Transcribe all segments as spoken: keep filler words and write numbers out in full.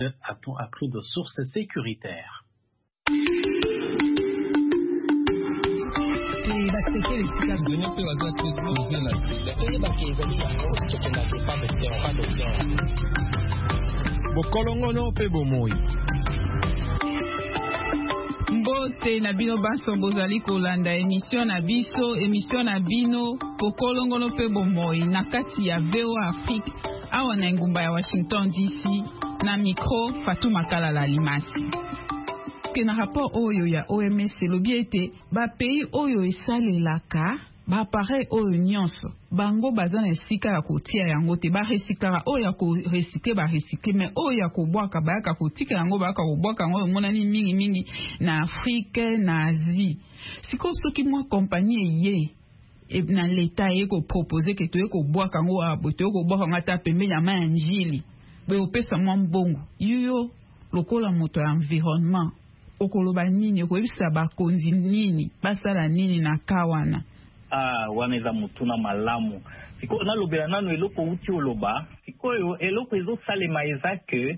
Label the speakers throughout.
Speaker 1: A-t-on appris de sources sécuritaires?
Speaker 2: Bokolongono pe bomoi.
Speaker 3: Mbote na bino baso bozali kolanda émission na biso émission na bino Bokolongono pe bomoi na kati ya V O A Afrique awa na ngumba ya Washington D C na micro Fatou Makalala Limasi. Ke na rapport oyo ya O M S lobi ete ba pays oyo esalelaka ba appareil oyo nyonso bango baza na esika ya kotia yango te ba recycler oyo ya ko recycler ba recycler mais oyo ya kobwaka bayaka kotika yango bayaka kobwaka yango monani mingi mingi na Afrique na Asie. Siko soki mwa compagnie ye e na l'État ye ko proposer ke toye kobwaka yango abo toye kobwaka ngata pembeni ya ma njili be opesa mwa mbongo yuyo lokola moto ya environnement okoloba nini koyebisa bakonzi nini basala nini na kawana.
Speaker 4: Ah, waneza mutuna malamu. Siko nalobela nano eloko uti oloba, siko yo eloko ezo salema eza ke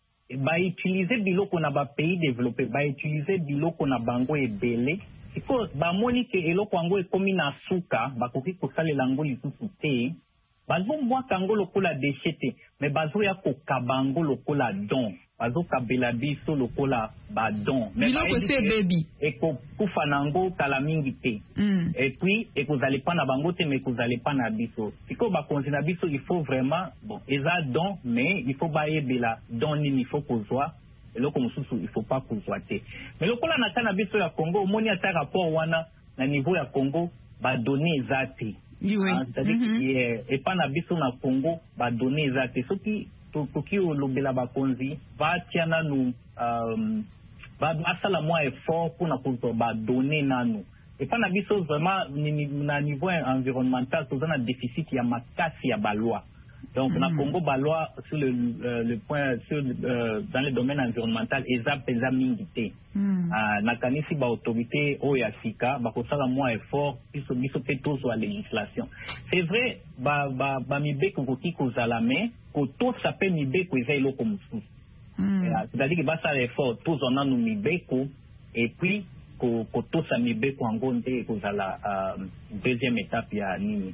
Speaker 4: ba utiliser biloko na ba pays développés, ba utiliser biloko na bango ebele. Siko ba moni ke eloko ango ekomi na suka, bakoki kosalela ngo lisusu te. Bazo mwaka ngo lokola déchet te, mais bazo ya kokabango lokola don. Bazo kabela biso lokola ba don.
Speaker 3: Mais biloko se baby.
Speaker 4: Eko kufa nango kala mingi te.
Speaker 3: Mm.
Speaker 4: Et puis ekozali pa na bango te mais ekozali pa na biso. Siko ba konzi na biso il faut vraiment bon, eza don mais il faut ba yebela don nini il faut kozwa. Eloko mususu il faut pas kozwa te. Mais lokola na kana biso ya Congo omoni ata rapport wana na niveau ya Congo ba donner eza te.
Speaker 3: Oui.
Speaker 4: Ah, c'est-à-dire que et pas na biso na Congo ba donner eza te. Soki toki olobela bakonzi ba tiana nu um, ba asala mwa effort pour na pour ba donner nanu. Et pas na biso vraiment na niveau environnemental tout un déficit ya makasi ya baloi. Donc mm. na Congo baloi sur le euh, le point sur euh, dans le domaine environnemental eza peza mingi te. Mm. Uh, na kanisi ba autorité o ya sika ba kosala mwa effort biso biso pe tozo la législation. C'est vrai ba ba ba mibeko koki kozala mais ko to sape mibeko eza eloko mususu. Mm. C'est-à-dire que ba ça effort tozo na nu mibeko et puis ko ko to sa mibeko ango nte kozala uh, deuxième étape ya nini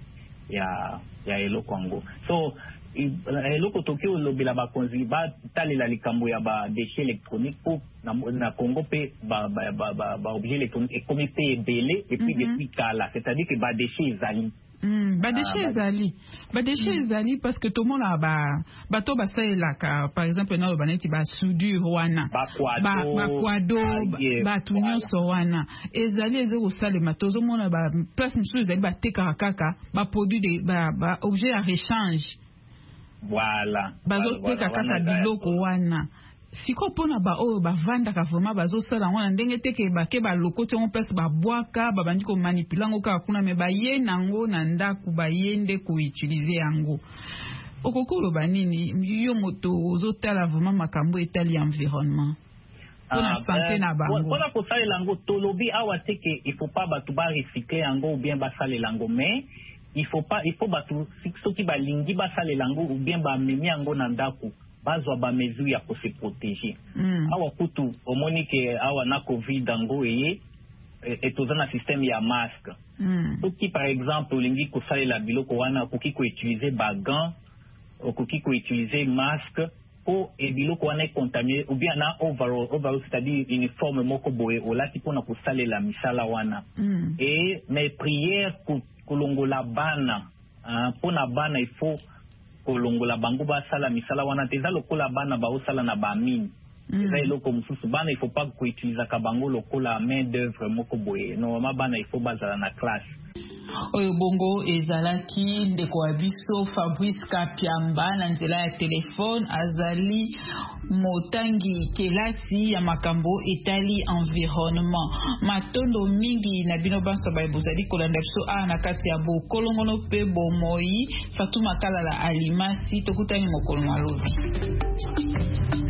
Speaker 4: ya ya eloko ango. So eloko toki olobela bakonzi ba talela likambo ya ba déchets électroniques po na, na Congo pe ba ba ba ba, ba objet électronique et comme pe belé et puis mm -hmm. depuis kala, c'est-à-dire que ba déchets ezali
Speaker 3: Mm, ba déchets ezali ba déchets ezali parce que tout le monde a ba bato basaela ka par exemple na baneti ba soudure wana
Speaker 4: ba kwado
Speaker 3: ba kwado ba tunyo so wana ezali ezeko salema tozo mona ba place musu ezali ba teka kaka ba produit de ba, ba objet à rechange
Speaker 4: voilà
Speaker 3: bazo teka kaka biloko wana siko pona ba oyo bavanda ka vraiment bazosala wana ndenge teke bake ba lokote on place ba bwaka ba bandi ko manipuler ngo ka kuna me ba ye nango na ndaku ba yende ko utiliser yango okokolo banini yo moto ozotala vraiment makambo etali environnement pona
Speaker 4: ah,
Speaker 3: santé na bango
Speaker 4: pona ko salela ngo tolobi awa teke il faut pas batu ba recycler yango ou bien ba salela ngo mais il faut pas il faut batu soki ba lingi ba salela ngo ou bien ba memi yango na ndaku bazwa ba mesure ya ko se protéger. Mm. Awa kutu omoni ke awa na covid dango eye et toza na système ya masque. Mm. Soki par exemple olingi ko salela biloko wana koki ko utiliser ba gants koki ko utiliser masque po e biloko wana contaminé ou bien na overall overall c'est-à-dire uniforme moko boye olati pona ko salela misala wana. Mm. Et mes prières kolongola bana hein, pona bana il faut kolongola bango ba sala misala wana teza lokola bana ba osala na ba mine eza eloko mususu bana il faut pas ko utiliser ka bango lokola main d'œuvre moko boye normalement bana il faut bazala na classe.
Speaker 3: Oyo bongo ezalaki ndeko abiso Fabrice Kapiamba na nzela ya telefone azali motangi kelasi ya makambo etali environnement matondo mingi na bino banso ba ebozali kolanda biso a na kati ya bokolongono pe bomoi Fatou Makalala Alimasi tokutani mokolo malobi.